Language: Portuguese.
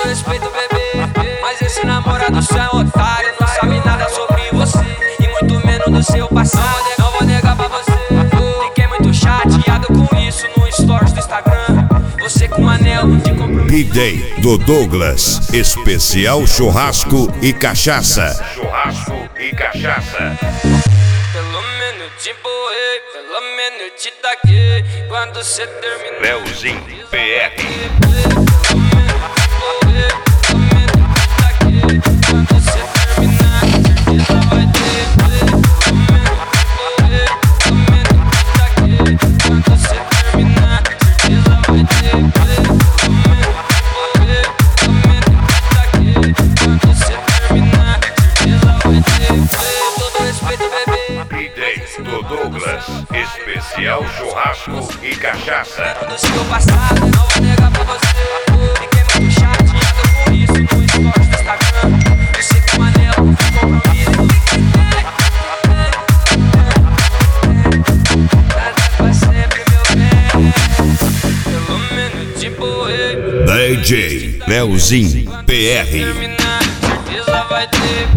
todo respeito, bebê, mas esse namorado seu é um otário. Não sabe nada sobre você e muito menos do seu passado. Não vou negar pra você, fiquei muito chateado com isso no stories do Instagram. Você com um anel de compromisso. B-Day do Douglas, especial churrasco e cachaça. Churrasco e cachaça. Pelo menos te empurrei, pelo menos te taquei. Quando cê terminar, Leozinho PR. B-Day do Douglas, especial churrasco e cachaça. Do seu passado, não vou negar pra você. Fiquei muito chateado com isso no stories do Instagram. Você com um anel de compromisso. Nada pra sempre, meu bem. Pelo menos te empurrei. DJ Leozinho PR. Terminar, certeza vai ter.